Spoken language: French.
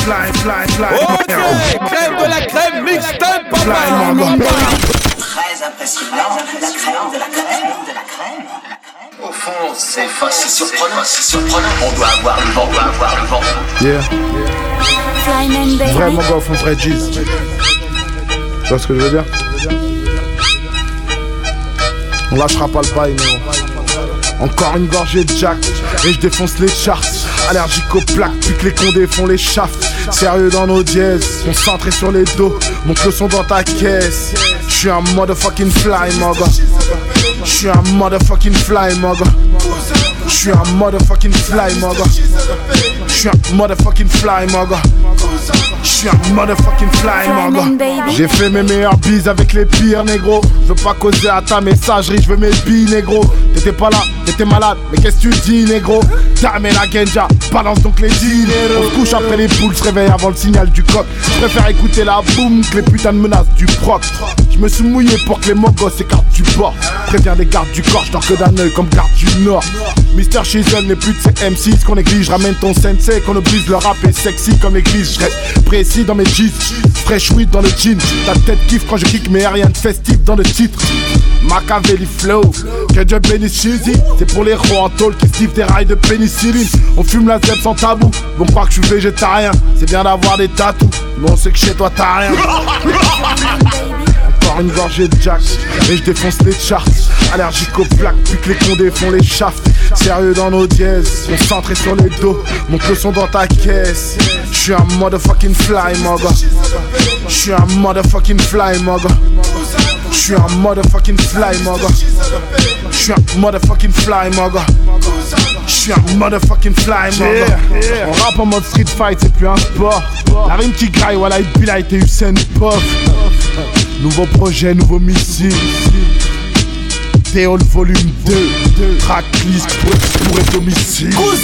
Ok, crème de la crème, mixtape, papa. Très impressionnant, la crème de la crème. Au fond, c'est surprenant. On doit avoir le vent, Yeah. Vraiment gars, au fond, vrai G's. Tu vois ce que je veux dire? On lâchera pas le bail, mais encore une gorgée de Jack et je défonce les charts. Allergique aux plaques, puis que les condés font les chafs. Sérieux dans nos dièses, concentré sur les dos. Monte le son dans ta caisse. J'suis un motherfucking fly, mon gars. J'suis un motherfucking fly, mon gars. J'suis un motherfucking fly, mon gars. J'suis un motherfucking fly, mon gars. J'suis un motherfucking fly, mon gars. J'ai fait mes meilleurs bises avec les pires, négro. Je veux pas causer à ta messagerie, je veux mes billes, négro. T'étais pas là, t'étais malade, mais qu'est-ce que tu dis, négro? T'as la genja, balance donc les dinero. On se couche après les poules, se réveille avant le signal du coq. Je préfère écouter la boum que les putains de menaces du proc. Je me suis mouillé pour que les mogos s'écartent du bord. Préviens les gardes du corps, je dors que d'un œil comme garde du Nord. Mister Shizzle n'est plus de ces M6 qu'on néglige. Ramène ton sensei, qu'on oblige, le rap est sexy comme l'église. Je reste précis dans mes jeans, fresh weed dans le jean. Ta tête kiffe quand je kick, mais y'a rien de festif dans le titre. Machiavelli flow, que Dieu bénisse Shizzy. C'est pour les rois en tôle qui sniffent des rails de pénicilline. On fume la zèbre sans tabou, on croit que je suis végétarien. C'est bien d'avoir des tatous, mais on sait que chez toi t'as rien. Encore une gorgée de Jack et je défonce les charts. Allergique aux plaques, puis que les condés font les chafs. Sérieux dans nos dièses, concentré sur les dos. Monte le son dans ta caisse. J'suis un motherfucking fly, mon gars. J'suis un motherfucking fly, mon gars. J'suis un motherfucking fly, mon gars. J'suis un motherfucking fly, mon gars. J'suis un motherfucking fly, mon gars. On rappe en mode street fight, c'est plus un sport. La rime qui graille, voilà, il a été Usain Bolt. Nouveau projet, nouveau missile. Théol volume 2, tracklist pour être domicile.